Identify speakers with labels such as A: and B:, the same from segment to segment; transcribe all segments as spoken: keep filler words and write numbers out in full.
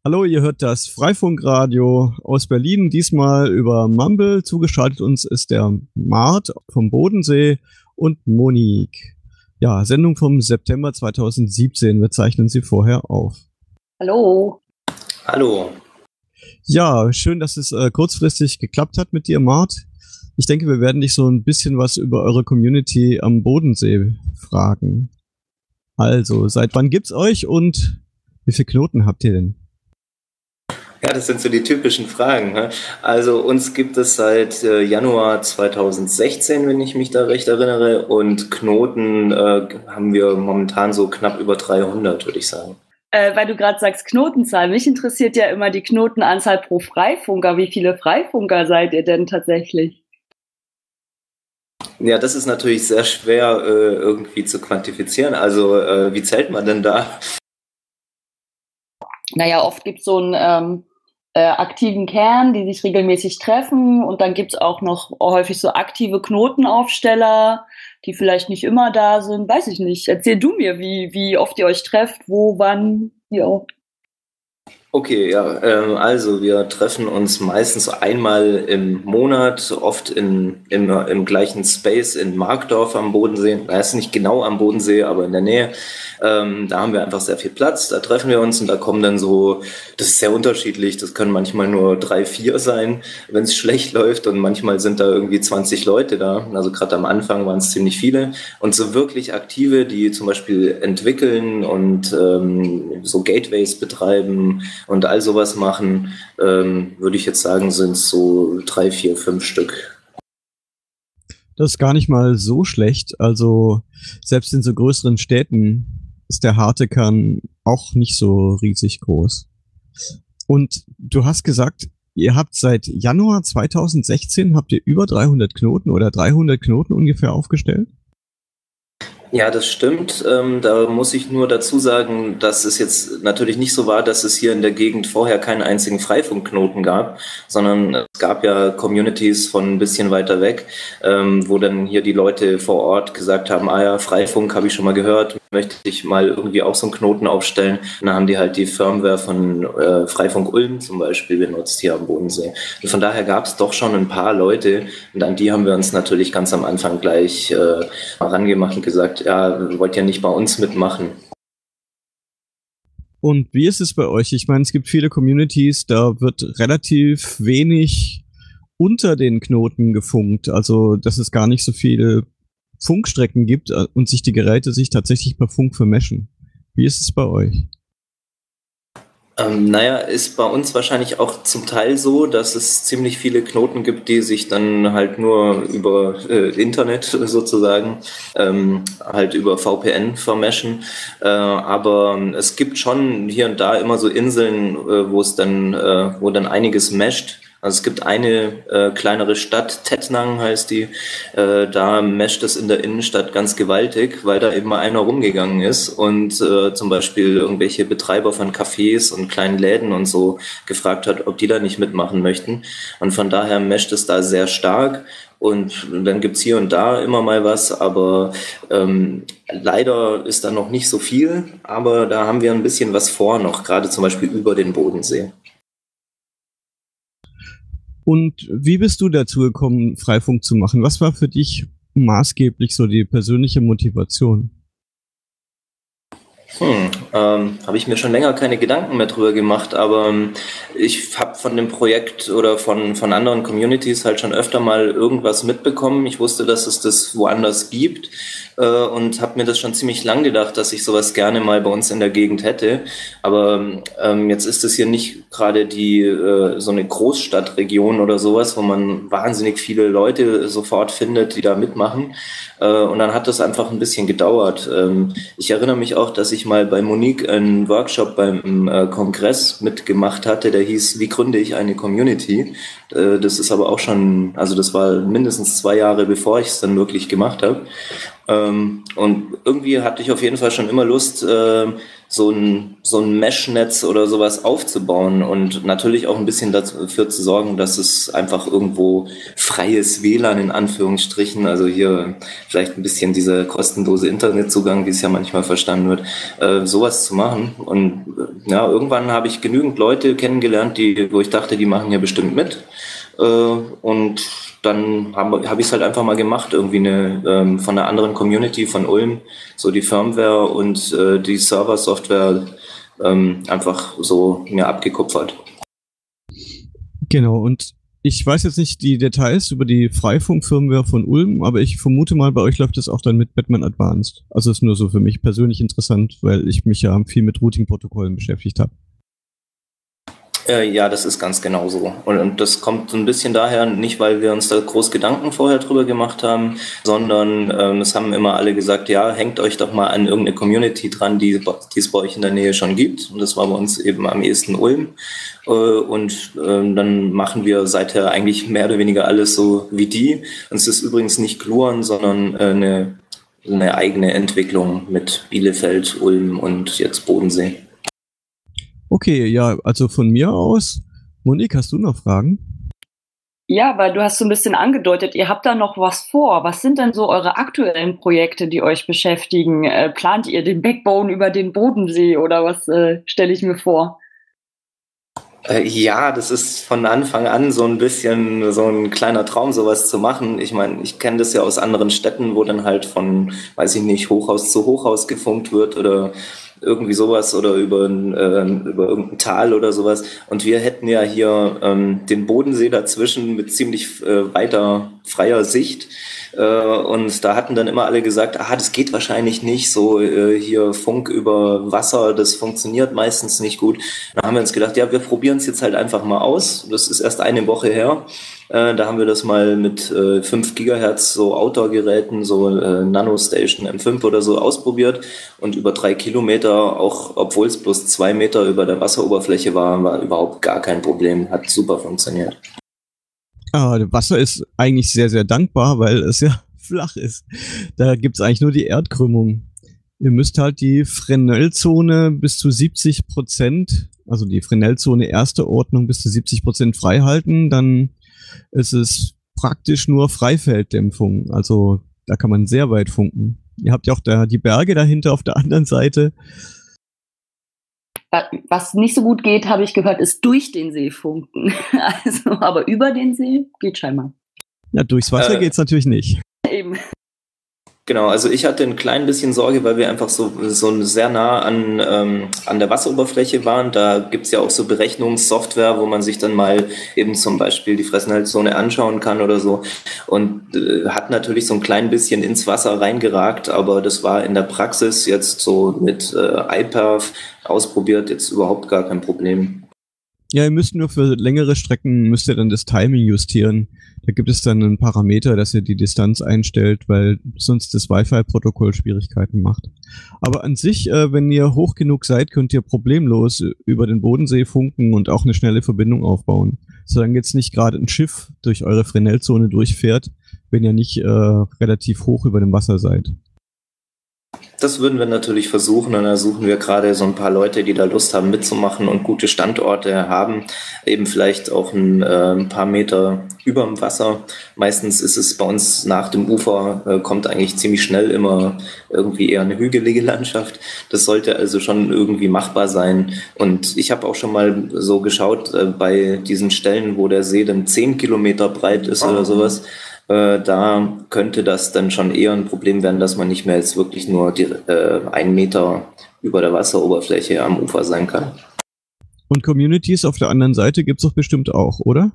A: Hallo, ihr hört das Freifunkradio aus Berlin, diesmal über Mumble. Zugeschaltet uns ist der Mart vom Bodensee und Monique. Ja, Sendung vom September zweitausendsiebzehn. Wir zeichnen sie vorher auf.
B: Hallo.
C: Hallo.
A: Ja, schön, dass es äh, kurzfristig geklappt hat mit dir, Mart. Ich denke, wir werden dich so ein bisschen was über eure Community am Bodensee fragen. Also, seit wann gibt's euch und wie viele Knoten habt ihr denn?
C: Ja, das sind so die typischen Fragen. Ne? Also uns gibt es seit äh, Januar zweitausendsechzehn, wenn ich mich da recht erinnere, und Knoten äh, haben wir momentan so knapp über dreihundert, würde ich sagen.
B: Äh, weil du gerade sagst Knotenzahl, mich interessiert ja immer die Knotenanzahl pro Freifunker. Wie viele Freifunker seid ihr denn tatsächlich?
C: Ja, das ist natürlich sehr schwer äh, irgendwie zu quantifizieren. Also äh, wie zählt man denn da?
B: Naja, oft gibt es so einen ähm, äh, aktiven Kern, die sich regelmäßig treffen, und dann gibt es auch noch häufig so aktive Knotenaufsteller, die vielleicht nicht immer da sind. Weiß ich nicht. Erzähl du mir, wie, wie oft ihr euch trefft, wo, wann, wie auch.
C: Okay, ja, ähm, also wir treffen uns meistens einmal im Monat, oft in, im, im gleichen Space in Markdorf am Bodensee. Das ist nicht genau am Bodensee, aber in der Nähe. Ähm, da haben wir einfach sehr viel Platz, da treffen wir uns und da kommen dann so, das ist sehr unterschiedlich, das können manchmal nur drei, vier sein, wenn es schlecht läuft, und manchmal sind da irgendwie zwanzig Leute da. Also gerade am Anfang waren es ziemlich viele, und so wirklich aktive, die zum Beispiel entwickeln und ähm, so Gateways betreiben und all sowas machen, ähm, würde ich jetzt sagen, sind es so drei, vier, fünf Stück.
A: Das ist gar nicht mal so schlecht. Also selbst in so größeren Städten ist der harte Kern auch nicht so riesig groß. Und du hast gesagt, ihr habt seit Januar zweitausendsechzehn habt ihr über dreihundert Knoten oder dreihundert Knoten ungefähr aufgestellt?
C: Ja, das stimmt. Ähm, da muss ich nur dazu sagen, dass es jetzt natürlich nicht so war, dass es hier in der Gegend vorher keinen einzigen Freifunkknoten gab, sondern es gab ja Communities von ein bisschen weiter weg, ähm, wo dann hier die Leute vor Ort gesagt haben, ah ja, Freifunk habe ich schon mal gehört, möchte ich mal irgendwie auch so einen Knoten aufstellen. Und dann haben die halt die Firmware von äh, Freifunk Ulm zum Beispiel benutzt hier am Bodensee. Und von daher gab es doch schon ein paar Leute, und an die haben wir uns natürlich ganz am Anfang gleich äh, herangemacht und gesagt, ja, wollt ihr nicht bei uns mitmachen?
A: Und wie ist es bei euch? Ich meine, es gibt viele Communities, da wird relativ wenig unter den Knoten gefunkt. Also, dass es gar nicht so viele Funkstrecken gibt und sich die Geräte sich tatsächlich per Funk vermischen. Wie ist es bei euch?
C: Ähm, naja, ist bei uns wahrscheinlich auch zum Teil so, dass es ziemlich viele Knoten gibt, die sich dann halt nur über äh, Internet sozusagen, ähm, halt über V P N vermeschen. Äh, aber es gibt schon hier und da immer so Inseln, äh, wo es dann, äh, wo dann einiges mescht. Also es gibt eine äh, kleinere Stadt, Tettnang heißt die, äh, da mescht es in der Innenstadt ganz gewaltig, weil da eben mal einer rumgegangen ist und äh, zum Beispiel irgendwelche Betreiber von Cafés und kleinen Läden und so gefragt hat, ob die da nicht mitmachen möchten. Und von daher mescht es da sehr stark. Und dann gibt's hier und da immer mal was, aber ähm, leider ist da noch nicht so viel, aber da haben wir ein bisschen was vor noch, gerade zum Beispiel über den Bodensee.
A: Und wie bist du dazu gekommen, Freifunk zu machen? Was war für dich maßgeblich so die persönliche Motivation?
C: Hm, ähm, habe ich mir schon länger keine Gedanken mehr drüber gemacht, aber ähm, ich habe von dem Projekt oder von, von anderen Communities halt schon öfter mal irgendwas mitbekommen. Ich wusste, dass es das woanders gibt äh, und habe mir das schon ziemlich lang gedacht, dass ich sowas gerne mal bei uns in der Gegend hätte. Aber ähm, jetzt ist es hier nicht gerade die äh, so eine Großstadtregion oder sowas, wo man wahnsinnig viele Leute sofort findet, die da mitmachen. Äh, und dann hat das einfach ein bisschen gedauert. Ähm, ich erinnere mich auch, dass ich mal bei Monique einen Workshop beim äh, Kongress mitgemacht hatte, der hieß, wie gründe ich eine Community? Äh, das ist aber auch schon, also das war mindestens zwei Jahre, bevor ich es dann wirklich gemacht habe. Ähm, und irgendwie hatte ich auf jeden Fall schon immer Lust, äh, so ein, so ein Mesh-Netz oder sowas aufzubauen und natürlich auch ein bisschen dafür zu sorgen, dass es einfach irgendwo freies W L A N in Anführungsstrichen, also hier vielleicht ein bisschen dieser kostenlose Internetzugang, wie es ja manchmal verstanden wird, äh, sowas zu machen. Und äh, ja, irgendwann habe ich genügend Leute kennengelernt, die, wo ich dachte, die machen hier bestimmt mit. Äh, und dann habe hab ich es halt einfach mal gemacht, irgendwie eine ähm, von einer anderen Community von Ulm, so die Firmware und äh, die Server-Software ähm, einfach so mir abgekupfert.
A: Genau, und ich weiß jetzt nicht die Details über die Freifunk-Firmware von Ulm, aber ich vermute mal, bei euch läuft das auch dann mit Batman Advanced. Also ist nur so für mich persönlich interessant, weil ich mich ja viel mit Routing-Protokollen beschäftigt habe.
C: Äh, ja, das ist ganz genau so. Und, und das kommt so ein bisschen daher, nicht weil wir uns da groß Gedanken vorher drüber gemacht haben, sondern ähm, es haben immer alle gesagt, ja, hängt euch doch mal an irgendeine Community dran, die, die es bei euch in der Nähe schon gibt. Und das war bei uns eben am ehesten Ulm. Äh, und äh, dann machen wir seither eigentlich mehr oder weniger alles so wie die. Und es ist übrigens nicht Gluon, sondern äh, eine, eine eigene Entwicklung mit Bielefeld, Ulm und jetzt Bodensee.
A: Okay, ja, also von mir aus. Monique, hast du noch Fragen?
B: Ja, weil du hast so ein bisschen angedeutet, ihr habt da noch was vor. Was sind denn so eure aktuellen Projekte, die euch beschäftigen? Äh, plant ihr den Backbone über den Bodensee oder was äh, stelle ich mir vor?
C: Äh, ja, das ist von Anfang an so ein bisschen so ein kleiner Traum, sowas zu machen. Ich meine, ich kenne das ja aus anderen Städten, wo dann halt von, weiß ich nicht, Hochhaus zu Hochhaus gefunkt wird oder irgendwie sowas oder über, ein, äh, über irgendein Tal oder sowas. Und wir hätten ja hier ähm, den Bodensee dazwischen mit ziemlich äh, weiter freier Sicht. Äh, und da hatten dann immer alle gesagt, ah, das geht wahrscheinlich nicht, so äh, hier Funk über Wasser, das funktioniert meistens nicht gut. Da haben wir uns gedacht, ja, wir probieren es jetzt halt einfach mal aus. Das ist erst eine Woche her. Äh, da haben wir das mal mit äh, fünf Gigahertz so Outdoor-Geräten, so äh, Nanostation M fünf oder so ausprobiert und über drei Kilometer, auch obwohl es bloß zwei Meter über der Wasseroberfläche war, war überhaupt gar kein Problem. Hat super funktioniert.
A: Ah, Wasser ist eigentlich sehr, sehr dankbar, weil es ja flach ist. Da gibt's eigentlich nur die Erdkrümmung. Ihr müsst halt die Fresnel-Zone bis zu siebzig Prozent, also die Fresnel-Zone erste Ordnung bis zu siebzig Prozent frei halten, dann ist es praktisch nur Freifelddämpfung. Also da kann man sehr weit funken. Ihr habt ja auch da die Berge dahinter auf der anderen Seite.
B: Was nicht so gut geht, habe ich gehört, ist durch den See funken. Also, aber über den See geht scheinbar.
A: Ja, durchs Wasser
C: äh,
A: geht's natürlich nicht.
B: Eben.
C: Genau, also ich hatte ein klein bisschen Sorge, weil wir einfach so, so sehr nah an, ähm, an der Wasseroberfläche waren. Da gibt's ja auch so Berechnungssoftware, wo man sich dann mal eben zum Beispiel die Fresnel-Zone anschauen kann oder so. Und äh, hat natürlich so ein klein bisschen ins Wasser reingeragt, aber das war in der Praxis jetzt so mit äh, iPerf ausprobiert, jetzt überhaupt gar kein Problem.
A: Ja, ihr müsst nur für längere Strecken, müsst ihr dann das Timing justieren. Da gibt es dann einen Parameter, dass ihr die Distanz einstellt, weil sonst das Wi-Fi-Protokoll Schwierigkeiten macht. Aber an sich, äh, wenn ihr hoch genug seid, könnt ihr problemlos über den Bodensee funken und auch eine schnelle Verbindung aufbauen. Solange jetzt nicht gerade ein Schiff durch eure Fresnel-Zone durchfährt, wenn ihr nicht äh, relativ hoch über dem Wasser seid.
C: Das würden wir natürlich versuchen und da suchen wir gerade so ein paar Leute, die da Lust haben mitzumachen und gute Standorte haben, eben vielleicht auch ein, äh, ein paar Meter über dem Wasser. Meistens ist es bei uns nach dem Ufer, äh, kommt eigentlich ziemlich schnell immer irgendwie eher eine hügelige Landschaft. Das sollte also schon irgendwie machbar sein. Und ich habe auch schon mal so geschaut, äh, bei diesen Stellen, wo der See dann zehn Kilometer breit ist oder sowas, Äh, da könnte das dann schon eher ein Problem werden, dass man nicht mehr jetzt wirklich nur die, äh, einen Meter über der Wasseroberfläche am Ufer sein kann.
A: Und Communities auf der anderen Seite gibt's doch bestimmt auch, oder?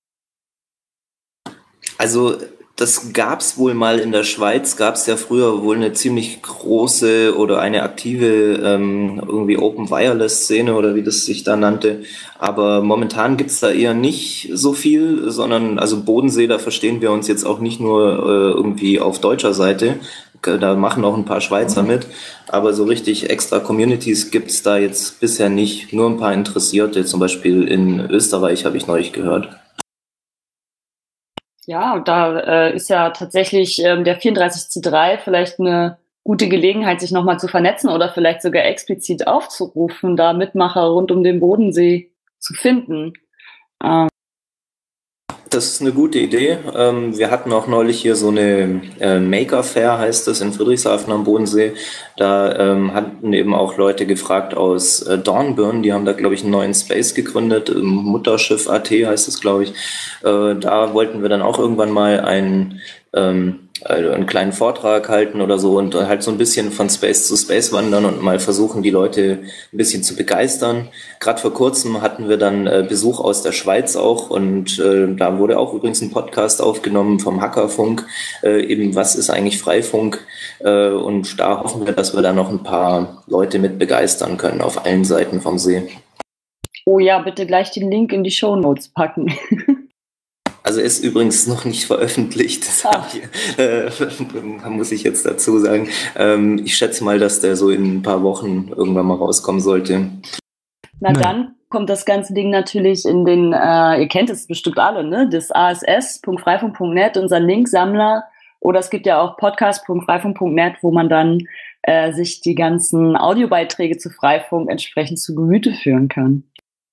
C: Also das gab's wohl mal in der Schweiz, gab's ja früher wohl eine ziemlich große oder eine aktive ähm, irgendwie Open Wireless Szene oder wie das sich da nannte. Aber momentan gibt's da eher nicht so viel, sondern also Bodensee, da verstehen wir uns jetzt auch nicht nur äh, irgendwie auf deutscher Seite. Da machen auch ein paar Schweizer mit, aber so richtig extra Communities gibt's da jetzt bisher nicht. Nur ein paar Interessierte, zum Beispiel in Österreich habe ich neulich gehört.
B: Ja, da äh, ist ja tatsächlich ähm, der vierunddreißig C drei vielleicht eine gute Gelegenheit, sich nochmal zu vernetzen oder vielleicht sogar explizit aufzurufen, da Mitmacher rund um den Bodensee zu finden. Ähm.
C: Das ist eine gute Idee. Ähm, wir hatten auch neulich hier so eine äh, Maker Fair, heißt das, in Friedrichshafen am Bodensee. Da ähm, hatten eben auch Leute gefragt aus äh, Dornbirn. Die haben da, glaube ich, einen neuen Space gegründet. Mutterschiff punkt at heißt es, glaube ich. Äh, da wollten wir dann auch irgendwann mal ein ähm, also einen kleinen Vortrag halten oder so und halt so ein bisschen von Space zu Space wandern und mal versuchen, die Leute ein bisschen zu begeistern. Gerade vor kurzem hatten wir dann äh, Besuch aus der Schweiz auch und äh, da wurde auch übrigens ein Podcast aufgenommen vom Hackerfunk, äh, eben was ist eigentlich Freifunk, äh, und da hoffen wir, dass wir da noch ein paar Leute mit begeistern können auf allen Seiten vom See.
B: Oh ja, bitte gleich den Link in die Shownotes packen.
C: Also ist übrigens noch nicht veröffentlicht, das
B: ah.
C: ich, äh, muss ich jetzt dazu sagen. Ähm, ich schätze mal, dass der so in ein paar Wochen irgendwann mal rauskommen sollte.
B: Na Nein. Dann kommt das ganze Ding natürlich in den, äh, ihr kennt es bestimmt alle, ne? Das A S S punkt freifunk punkt net, unser Linksammler. Oder es gibt ja auch podcast punkt freifunk punkt net, wo man dann äh, sich die ganzen Audiobeiträge zu Freifunk entsprechend zu Gemüte führen kann.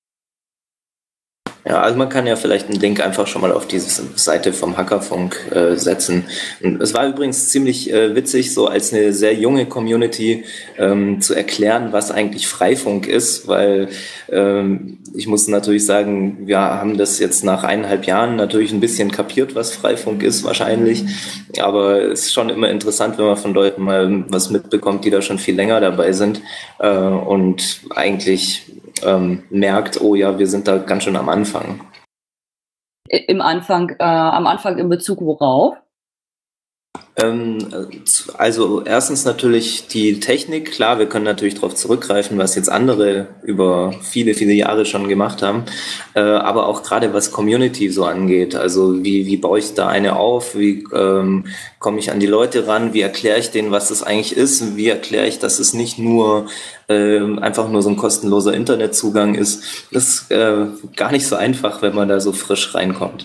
C: Ja, also man kann ja vielleicht einen Link einfach schon mal auf diese Seite vom Hackerfunk äh, setzen. Und es war übrigens ziemlich äh, witzig, so als eine sehr junge Community ähm, zu erklären, was eigentlich Freifunk ist, weil ähm, ich muss natürlich sagen, wir haben das jetzt nach eineinhalb Jahren natürlich ein bisschen kapiert, was Freifunk ist wahrscheinlich, aber es ist schon immer interessant, wenn man von Leuten mal was mitbekommt, die da schon viel länger dabei sind äh, und eigentlich Ähm, merkt, oh ja, wir sind da ganz schön am Anfang.
B: Im Anfang, äh, am Anfang in Bezug worauf?
C: Ähm, also erstens natürlich die Technik, klar, wir können natürlich darauf zurückgreifen, was jetzt andere über viele, viele Jahre schon gemacht haben, äh, aber auch gerade was Community so angeht, also wie, wie baue ich da eine auf, wie ähm, komme ich an die Leute ran, wie erkläre ich denen, was das eigentlich ist, wie erkläre ich, dass es nicht nur äh, einfach nur so ein kostenloser Internetzugang ist. Das ist äh, gar nicht so einfach, wenn man da so frisch reinkommt.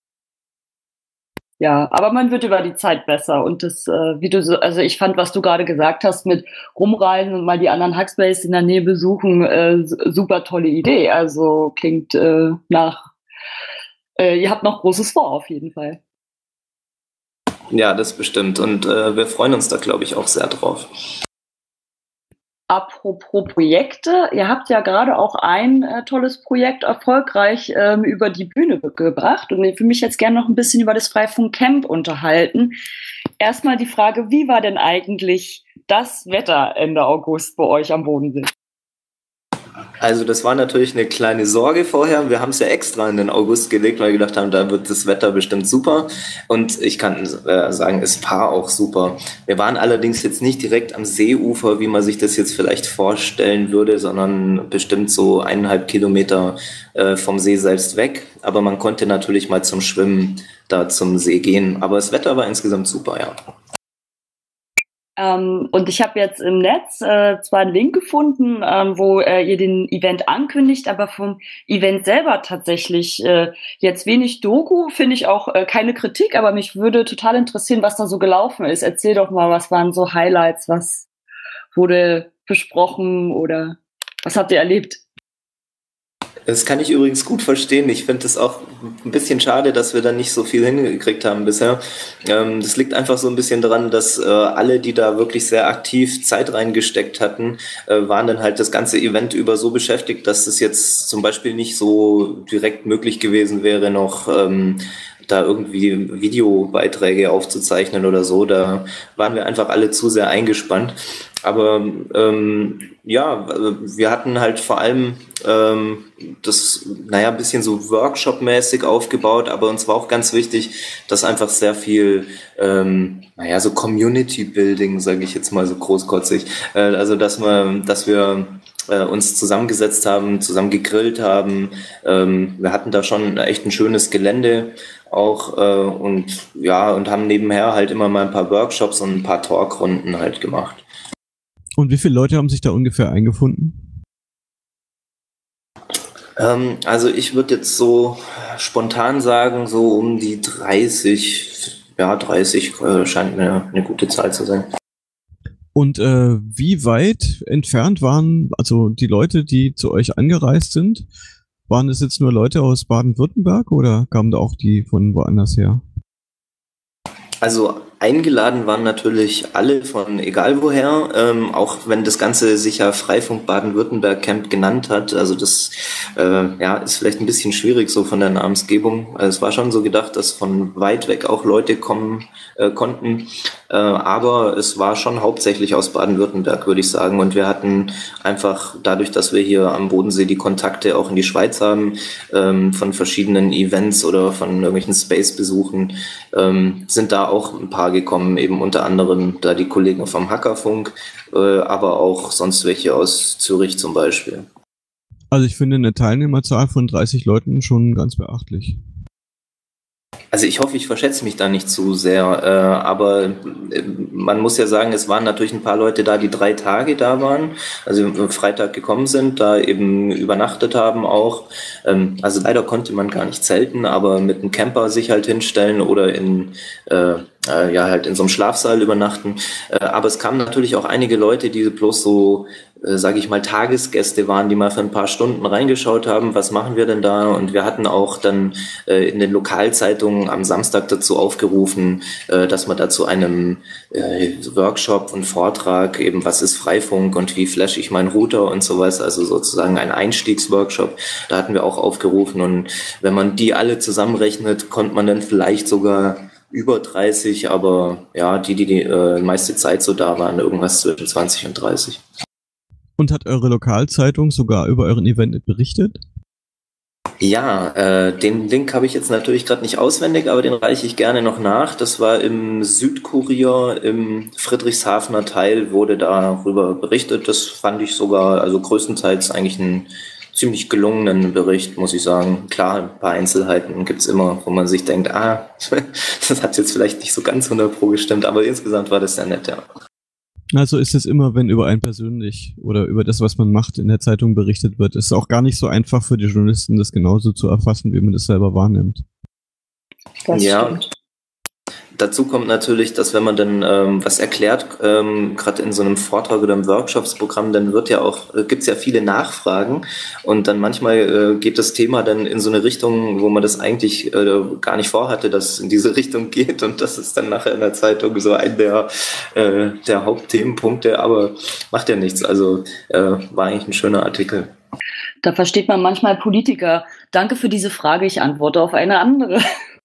B: Ja, aber man wird über die Zeit besser und das, äh, wie du so, also ich fand, was du gerade gesagt hast mit rumreisen und mal die anderen Hackspace in der Nähe besuchen, äh, super tolle Idee. Also klingt äh, nach, äh, ihr habt noch Großes vor auf jeden Fall.
C: Ja, das bestimmt und äh, wir freuen uns da, glaube ich, auch sehr drauf.
B: Apropos Projekte, ihr habt ja gerade auch ein äh, tolles Projekt erfolgreich ähm, über die Bühne be- gebracht und ich will mich jetzt gerne noch ein bisschen über das Freifunk Camp unterhalten. Erstmal die Frage, wie war denn eigentlich das Wetter Ende August bei euch am Bodensee?
C: Also das war natürlich eine kleine Sorge vorher. Wir haben es ja extra in den August gelegt, weil wir gedacht haben, da wird das Wetter bestimmt super. Und ich kann äh, sagen, es war auch super. Wir waren allerdings jetzt nicht direkt am Seeufer, wie man sich das jetzt vielleicht vorstellen würde, sondern bestimmt so eineinhalb Kilometer äh, vom See selbst weg. Aber man konnte natürlich mal zum Schwimmen da zum See gehen. Aber das Wetter war insgesamt super, ja.
B: Ähm, und ich habe jetzt im Netz äh, zwar einen Link gefunden, ähm, wo äh, ihr den Event ankündigt, aber vom Event selber tatsächlich äh, jetzt wenig Doku, finde ich auch äh, keine Kritik, aber mich würde total interessieren, was da so gelaufen ist. Erzähl doch mal, was waren so Highlights, was wurde besprochen oder was habt ihr erlebt?
C: Das kann ich übrigens gut verstehen. Ich finde es auch ein bisschen schade, dass wir da nicht so viel hingekriegt haben bisher. Ähm, das liegt einfach so ein bisschen daran, dass äh, alle, die da wirklich sehr aktiv Zeit reingesteckt hatten, äh, waren dann halt das ganze Event über so beschäftigt, dass es jetzt zum Beispiel nicht so direkt möglich gewesen wäre, noch ähm, da irgendwie Videobeiträge aufzuzeichnen oder so. Da waren wir einfach alle zu sehr eingespannt. Aber ähm, ja, wir hatten halt vor allem ähm, das, naja, ein bisschen so Workshop-mäßig aufgebaut, aber uns war auch ganz wichtig, dass einfach sehr viel, ähm, naja, so Community-Building, sage ich jetzt mal so großkotzig, äh, also dass wir, dass wir äh, uns zusammengesetzt haben, zusammen gegrillt haben. Ähm, wir hatten da schon echt ein schönes Gelände auch äh, und ja, und haben nebenher halt immer mal ein paar Workshops und ein paar Talkrunden halt gemacht.
A: Und wie viele Leute haben sich da ungefähr eingefunden?
C: Ähm, also ich würde jetzt so spontan sagen, so um die dreißig, ja dreißig äh, scheint mir eine gute Zahl zu sein.
A: Und äh, wie weit entfernt waren, also die Leute, die zu euch angereist sind, waren es jetzt nur Leute aus Baden-Württemberg oder kamen da auch die von woanders her?
C: Also eingeladen waren natürlich alle von egal woher, ähm, auch wenn das Ganze sich ja Freifunk Baden-Württemberg Camp genannt hat. Also das äh, ja, ist vielleicht ein bisschen schwierig so von der Namensgebung. Also es war schon so gedacht, dass von weit weg auch Leute kommen äh, konnten. Äh, aber es war schon hauptsächlich aus Baden-Württemberg, würde ich sagen. Und wir hatten einfach dadurch, dass wir hier am Bodensee die Kontakte auch in die Schweiz haben, ähm, von verschiedenen Events oder von irgendwelchen Space-Besuchen, ähm, sind da auch ein paar gekommen, eben unter anderem da die Kollegen vom Hackerfunk, äh, aber auch sonst welche aus Zürich zum Beispiel.
A: Also ich finde eine Teilnehmerzahl von dreißig Leuten schon ganz beachtlich.
C: Also ich hoffe, ich verschätze mich da nicht zu sehr, äh, aber äh, man muss ja sagen, es waren natürlich ein paar Leute da, die drei Tage da waren, also Freitag gekommen sind, da eben übernachtet haben auch. Ähm, also leider konnte man gar nicht zelten, aber mit einem Camper sich halt hinstellen oder in äh, äh, ja halt in so einem Schlafsaal übernachten. Äh, aber es kamen natürlich auch einige Leute, die bloß so äh, sage ich mal, Tagesgäste waren, die mal für ein paar Stunden reingeschaut haben, was machen wir denn da? Und wir hatten auch dann äh, in den Lokalzeitungen am Samstag dazu aufgerufen, äh, dass man da zu einem äh, Workshop und Vortrag, eben was ist Freifunk und wie flash ich meinen Router und sowas, also sozusagen ein Einstiegsworkshop, da hatten wir auch aufgerufen. Und wenn man die alle zusammenrechnet, konnte man dann vielleicht sogar über dreißig, aber ja, die, die die äh, meiste Zeit so da waren, irgendwas zwischen zwanzig und dreißig.
A: Und hat eure Lokalzeitung sogar über euren Event berichtet?
C: Ja, äh, den Link habe ich jetzt natürlich gerade nicht auswendig, aber den reiche ich gerne noch nach. Das war im Südkurier, im Friedrichshafener Teil wurde darüber berichtet. Das fand ich sogar, also größtenteils eigentlich einen ziemlich gelungenen Bericht, muss ich sagen. Klar, ein paar Einzelheiten gibt's immer, wo man sich denkt, ah, das hat jetzt vielleicht nicht so ganz hundert Pro gestimmt, aber insgesamt war das sehr nett, ja.
A: Also ist es immer, wenn über einen persönlich oder über das, was man macht, in der Zeitung berichtet wird. Ist auch gar nicht so einfach für die Journalisten, das genauso zu erfassen, wie man das selber wahrnimmt.
B: Das
C: ja.
B: stimmt.
C: Dazu kommt natürlich, dass wenn man dann ähm, was erklärt, ähm, gerade in so einem Vortrag oder im Workshopsprogramm, dann wird ja auch, äh, gibt's ja viele Nachfragen und dann manchmal äh, geht das Thema dann in so eine Richtung, wo man das eigentlich äh, gar nicht vorhatte, dass es in diese Richtung geht, und das ist dann nachher in der Zeitung so ein der, äh, der Hauptthemenpunkte, aber macht ja nichts, also äh, war eigentlich ein schöner Artikel.
B: Da versteht man manchmal Politiker. Danke für diese Frage, ich antworte auf eine andere.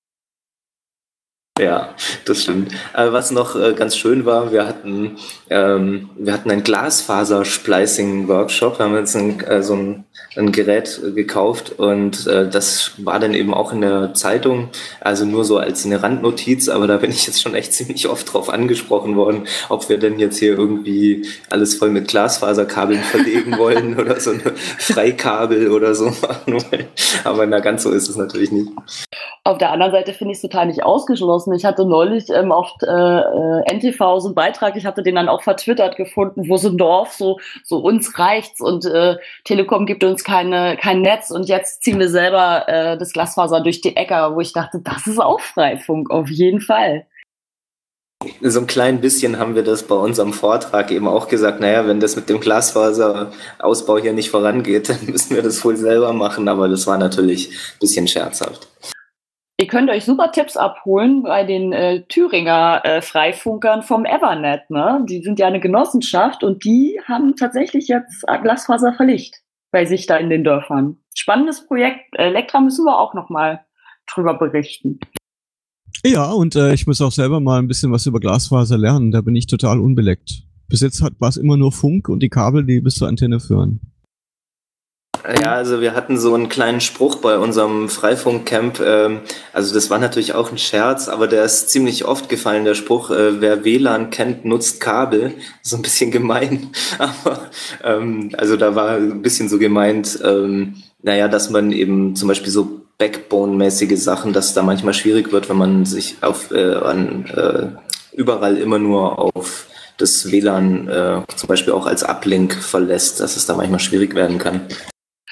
C: Ja, das stimmt. Aber was noch äh, ganz schön war, wir hatten ähm, wir hatten einen Glasfaser-Splicing-Workshop, wir haben jetzt ein, äh, so ein, ein Gerät äh, gekauft und äh, das war dann eben auch in der Zeitung, also nur so als eine Randnotiz, aber da bin ich jetzt schon echt ziemlich oft drauf angesprochen worden, ob wir denn jetzt hier irgendwie alles voll mit Glasfaserkabeln verlegen wollen oder so ein Freikabel oder so machen wollen. Aber na, ganz so ist es natürlich nicht.
B: Auf der anderen Seite finde ich es total nicht ausgeschlossen. Ich hatte neulich ähm, auf äh, N T V so einen Beitrag, ich hatte den dann auch vertwittert gefunden, wo so ein Dorf so so uns reicht's und äh, Telekom gibt uns keine kein Netz und jetzt ziehen wir selber äh, das Glasfaser durch die Äcker, wo ich dachte, das ist auch Freifunk, auf jeden Fall.
C: So ein klein bisschen haben wir das bei unserem Vortrag eben auch gesagt, naja, wenn das mit dem Glasfaserausbau hier nicht vorangeht, dann müssen wir das wohl selber machen, aber das war natürlich ein bisschen scherzhaft.
B: Ihr könnt euch super Tipps abholen bei den äh, Thüringer äh, Freifunkern vom Evernet, ne? Die sind ja eine Genossenschaft und die haben tatsächlich jetzt Glasfaser verlegt bei sich da in den Dörfern. Spannendes Projekt. Elektra müssen wir auch noch mal drüber berichten.
A: Ja, und äh, ich muss auch selber mal ein bisschen was über Glasfaser lernen. Da bin ich total unbeleckt. Bis jetzt war es immer nur Funk und die Kabel, die bis zur Antenne führen.
C: Ja, also wir hatten so einen kleinen Spruch bei unserem Freifunkcamp, ähm, also das war natürlich auch ein Scherz, aber der ist ziemlich oft gefallen, der Spruch, äh, wer W L A N kennt, nutzt Kabel. So ein bisschen gemein, aber ähm, also da war ein bisschen so gemeint, ähm, naja, dass man eben zum Beispiel so Backbone-mäßige Sachen, dass da manchmal schwierig wird, wenn man sich auf äh, an äh, überall immer nur auf das W L A N äh, zum Beispiel auch als Uplink verlässt, dass es da manchmal schwierig werden kann.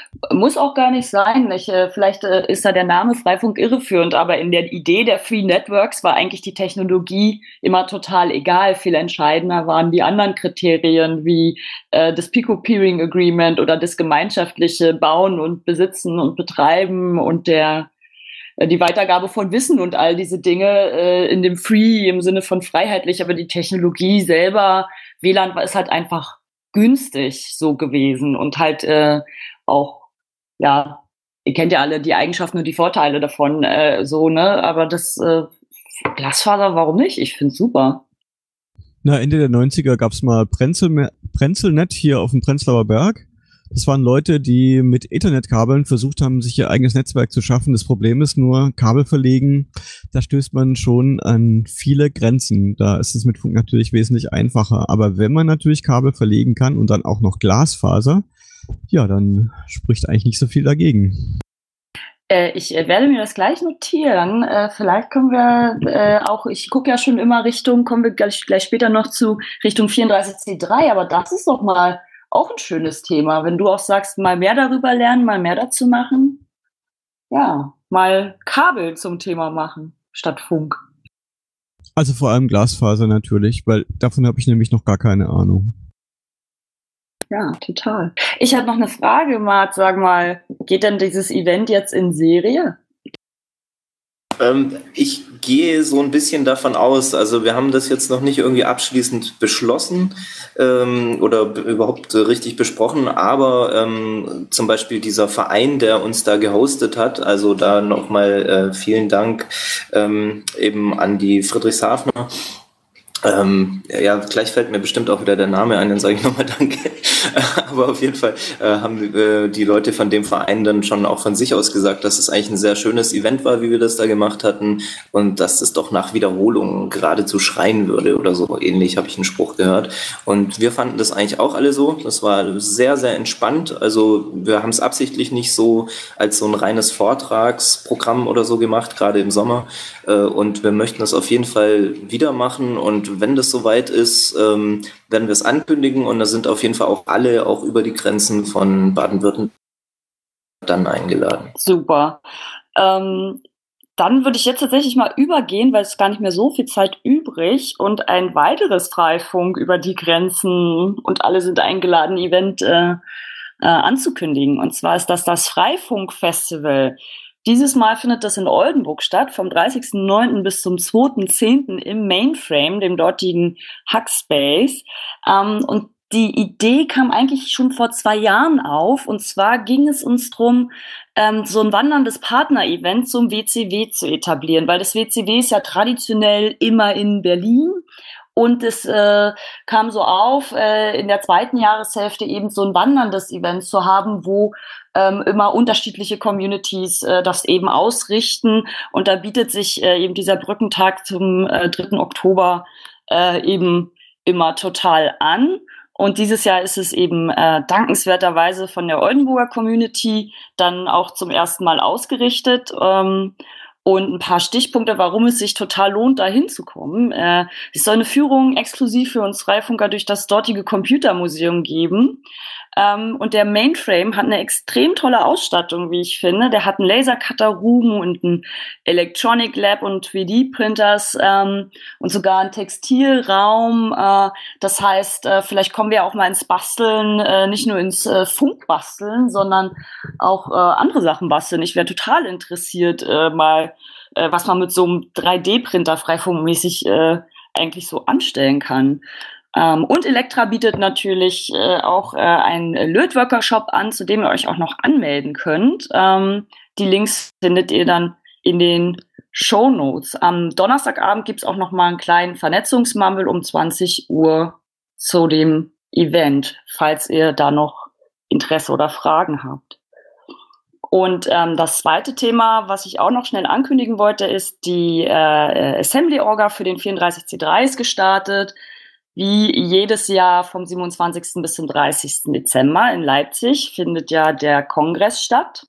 B: Muss auch gar nicht sein. Ich, äh, vielleicht äh, ist da der Name Freifunk irreführend, aber in der Idee der Free Networks war eigentlich die Technologie immer total egal. Viel entscheidender waren die anderen Kriterien wie äh, das Peer-to-Peering Agreement oder das gemeinschaftliche Bauen und Besitzen und Betreiben und der äh, die Weitergabe von Wissen und all diese Dinge äh, in dem Free im Sinne von freiheitlich, aber die Technologie selber, W L A N war ist halt einfach günstig so gewesen und halt äh, auch, ja, ihr kennt ja alle die Eigenschaften und die Vorteile davon, äh, so, ne, aber das äh, Glasfaser, warum nicht? Ich find's super.
A: Na, Ende der neunziger gab's mal Prenzel, Prenzelnet hier auf dem Prenzlauer Berg. Das waren Leute, die mit Ethernet-Kabeln versucht haben, sich ihr eigenes Netzwerk zu schaffen. Das Problem ist nur, Kabel verlegen, da stößt man schon an viele Grenzen. Da ist es mit Funk natürlich wesentlich einfacher. Aber wenn man natürlich Kabel verlegen kann und dann auch noch Glasfaser, ja, dann spricht eigentlich nicht so viel dagegen.
B: Äh, ich äh, werde mir das gleich notieren. Äh, vielleicht können wir äh, auch, ich gucke ja schon immer Richtung, kommen wir gleich, gleich später noch zu Richtung vierunddreißig C drei, aber das ist doch mal auch ein schönes Thema, wenn du auch sagst, mal mehr darüber lernen, mal mehr dazu machen. Ja, mal Kabel zum Thema machen, statt Funk.
A: Also vor allem Glasfaser natürlich, weil davon habe ich nämlich noch gar keine Ahnung.
B: Ja, total. Ich habe noch eine Frage, Mart, sag mal, geht denn dieses Event jetzt in Serie?
C: Ähm, ich gehe so ein bisschen davon aus, also wir haben das jetzt noch nicht irgendwie abschließend beschlossen ähm, oder b- überhaupt äh, richtig besprochen, aber ähm, zum Beispiel dieser Verein, der uns da gehostet hat, also da nochmal äh, vielen Dank ähm, eben an die Friedrichshafener. Ähm, ja, gleich fällt mir bestimmt auch wieder der Name ein, dann sage ich nochmal Danke. Aber auf jeden Fall äh, haben äh, die Leute von dem Verein dann schon auch von sich aus gesagt, dass es eigentlich ein sehr schönes Event war, wie wir das da gemacht hatten und dass es doch nach Wiederholung geradezu schreien würde oder so ähnlich, habe ich einen Spruch gehört. Und wir fanden das eigentlich auch alle so. Das war sehr, sehr entspannt. Also wir haben es absichtlich nicht so als so ein reines Vortragsprogramm oder so gemacht, gerade im Sommer. Äh, und wir möchten das auf jeden Fall wieder machen und wenn das soweit ist, ähm, werden wir es ankündigen und da sind auf jeden Fall auch alle, auch über die Grenzen von Baden-Württemberg dann eingeladen.
B: Super. Ähm, dann würde ich jetzt tatsächlich mal übergehen, weil es gar nicht mehr so viel Zeit übrig und ein weiteres Freifunk über die Grenzen und alle sind eingeladen, Event äh, äh, anzukündigen. Und zwar ist das das Freifunk-Festival. Dieses Mal findet das in Oldenburg statt, vom dreißigsten neunten bis zum zweiten zehnten im Mainframe, dem dortigen Hackspace. Ähm, und die Idee kam eigentlich schon vor zwei Jahren auf. Und zwar ging es uns drum, ähm, so ein wanderndes Partner-Event zum W C W zu etablieren, weil das W C W ist ja traditionell immer in Berlin. Und es äh, kam so auf, äh, in der zweiten Jahreshälfte eben so ein wanderndes Event zu haben, wo ähm, immer unterschiedliche Communities äh, das eben ausrichten. Und da bietet sich äh, eben dieser Brückentag zum äh, dritten Oktober äh, eben immer total an. Und dieses Jahr ist es eben äh, dankenswerterweise von der Oldenburger Community dann auch zum ersten Mal ausgerichtet. Ähm, Und ein paar Stichpunkte, warum es sich total lohnt, da hinzukommen. Äh, es soll eine Führung exklusiv für uns Freifunker durch das dortige Computermuseum geben. Ähm, und der Mainframe hat eine extrem tolle Ausstattung, wie ich finde. Der hat einen Lasercutter-Room und einen Electronic Lab und drei D-Printers ähm, und sogar einen Textilraum. Äh, das heißt, äh, vielleicht kommen wir auch mal ins Basteln, äh, nicht nur ins äh, Funkbasteln, sondern auch äh, andere Sachen basteln. Ich wäre total interessiert, äh, mal, äh, was man mit so einem drei D-Printer freifunkmäßig äh, eigentlich so anstellen kann. Ähm, und Elektra bietet natürlich äh, auch äh, einen Lötworker-Shop an, zu dem ihr euch auch noch anmelden könnt. Ähm, die Links findet ihr dann in den Shownotes. Am Donnerstagabend gibt's auch noch mal einen kleinen Vernetzungsmammel um zwanzig Uhr zu dem Event, falls ihr da noch Interesse oder Fragen habt. Und ähm, das zweite Thema, was ich auch noch schnell ankündigen wollte, ist die äh, Assembly-Orga für den vierunddreißig C drei ist gestartet. Wie jedes Jahr vom siebenundzwanzigsten bis zum dreißigsten Dezember in Leipzig findet ja der Kongress statt.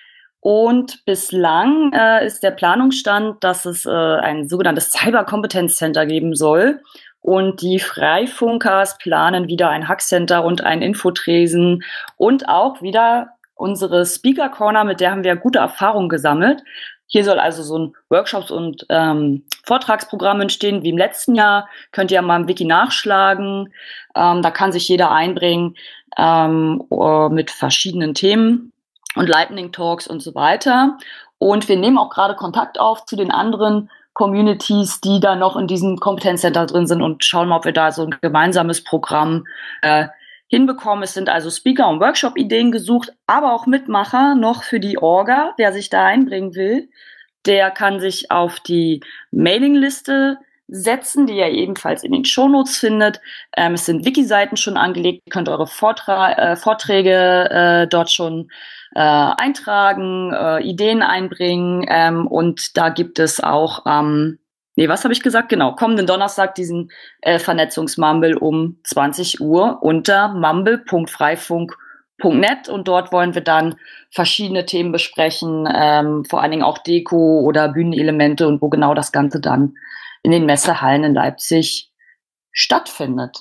B: Und bislang äh, ist der Planungsstand, dass es äh, ein sogenanntes Cyberkompetenzcenter geben soll. Und die Freifunkers planen wieder ein Hackcenter und ein Infotresen und auch wieder unsere Speaker Corner, mit der haben wir gute Erfahrungen gesammelt. Hier soll also so ein Workshops- und ähm, Vortragsprogramm entstehen, wie im letzten Jahr. Könnt ihr mal im Wiki nachschlagen. Ähm, da kann sich jeder einbringen ähm, mit verschiedenen Themen und Lightning Talks und so weiter. Und wir nehmen auch gerade Kontakt auf zu den anderen Communities, die da noch in diesem Kompetenzcenter drin sind und schauen mal, ob wir da so ein gemeinsames Programm äh, hinbekommen. Es sind also Speaker- und Workshop-Ideen gesucht, aber auch Mitmacher noch für die Orga. Wer sich da einbringen will, der kann sich auf die Mailingliste setzen, die ihr ebenfalls in den Shownotes findet. Ähm, es sind Wiki-Seiten schon angelegt. Ihr könnt eure Vortra- äh, Vorträge äh, dort schon äh, eintragen, äh, Ideen einbringen. Ähm, und da gibt es auch ähm, Nee, was habe ich gesagt? Genau, kommenden Donnerstag diesen äh, Vernetzungsmumble um zwanzig Uhr unter mumble punkt freifunk punkt net und dort wollen wir dann verschiedene Themen besprechen, ähm, vor allen Dingen auch Deko oder Bühnenelemente und wo genau das Ganze dann in den Messehallen in Leipzig stattfindet.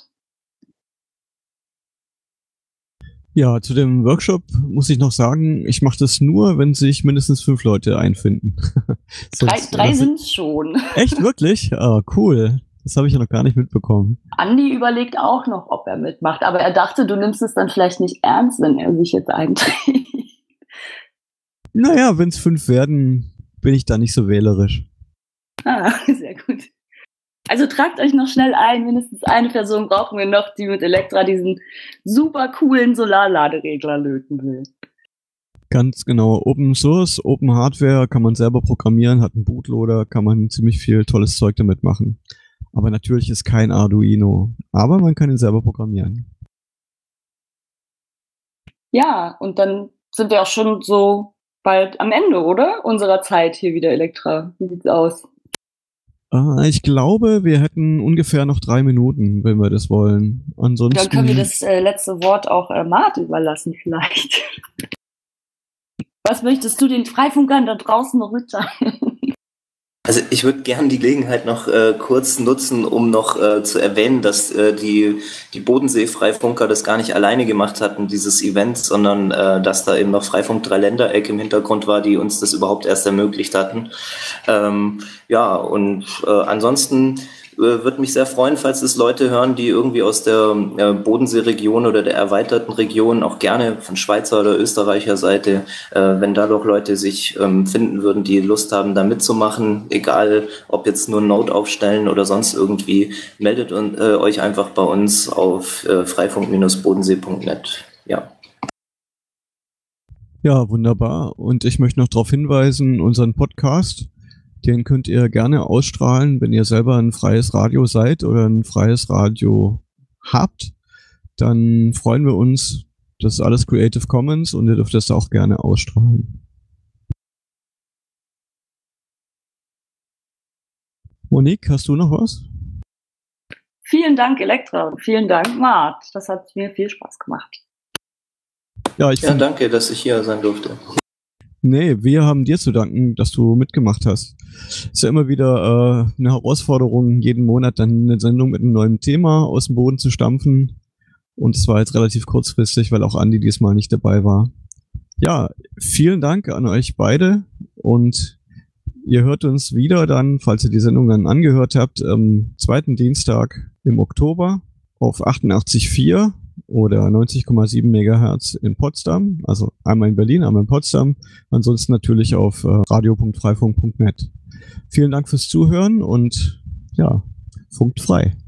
A: Ja, zu dem Workshop muss ich noch sagen, ich mache das nur, wenn sich mindestens fünf Leute einfinden.
B: drei drei sind es schon.
A: Echt, wirklich? Ah, cool. Das habe ich ja noch gar nicht mitbekommen.
B: Andi überlegt auch noch, ob er mitmacht, aber er dachte, du nimmst es dann vielleicht nicht ernst, wenn er sich jetzt einträgt.
A: Naja, wenn es fünf werden, bin ich da nicht so wählerisch.
B: Ah, sehr gut. Also tragt euch noch schnell ein, mindestens eine Person brauchen wir noch, die mit Elektra diesen super coolen Solarladeregler löten will.
A: Ganz genau. Open Source, Open Hardware kann man selber programmieren, hat einen Bootloader, kann man ziemlich viel tolles Zeug damit machen. Aber natürlich ist kein Arduino. Aber man kann ihn selber programmieren.
B: Ja, und dann sind wir auch schon so bald am Ende, oder? Unserer Zeit hier wieder Elektra. Wie sieht's aus?
A: Ich glaube, wir hätten ungefähr noch drei Minuten, wenn wir das wollen. Ansonsten.
B: Dann können wir das äh, letzte Wort auch äh, Mart überlassen, vielleicht. Was möchtest du den Freifunkern da draußen noch mitteilen?
C: Also ich würde gerne die Gelegenheit noch äh, kurz nutzen, um noch äh, zu erwähnen, dass äh, die, die Bodensee-Freifunker das gar nicht alleine gemacht hatten, dieses Event, sondern äh, dass da eben noch Freifunk Dreiländereck im Hintergrund war, die uns das überhaupt erst ermöglicht hatten. Ähm, ja, und äh, ansonsten würde mich sehr freuen, falls es Leute hören, die irgendwie aus der äh, Bodensee-Region oder der erweiterten Region, auch gerne von Schweizer oder Österreicher Seite, äh, wenn da doch Leute sich ähm, finden würden, die Lust haben, da mitzumachen, egal ob jetzt nur ein Node aufstellen oder sonst irgendwie, meldet und, äh, euch einfach bei uns auf äh, freifunk Bindestrich bodensee punkt net. Ja.
A: Ja, wunderbar. Und ich möchte noch darauf hinweisen, unseren Podcast, den könnt ihr gerne ausstrahlen, wenn ihr selber ein freies Radio seid oder ein freies Radio habt. Dann freuen wir uns. Das ist alles Creative Commons und ihr dürft das auch gerne ausstrahlen. Monique, hast du noch was?
B: Vielen Dank, Elektra, und vielen Dank, Mart. Das hat mir viel Spaß gemacht.
A: Ja, ich
C: ja
A: find,
C: danke, dass ich hier sein durfte.
A: Nee, wir haben dir zu danken, dass du mitgemacht hast. Ist ja immer wieder äh, eine Herausforderung, jeden Monat dann eine Sendung mit einem neuen Thema aus dem Boden zu stampfen. Und es war jetzt relativ kurzfristig, weil auch Andi diesmal nicht dabei war. Ja, vielen Dank an euch beide und ihr hört uns wieder dann, falls ihr die Sendung dann angehört habt, am zweiten Dienstag im Oktober auf achtundachtzig Komma vier oder neunzig Komma sieben Megahertz in Potsdam, also einmal in Berlin, einmal in Potsdam, ansonsten natürlich auf äh, radio punkt freifunk punkt net. Vielen Dank fürs Zuhören und ja, funkt frei.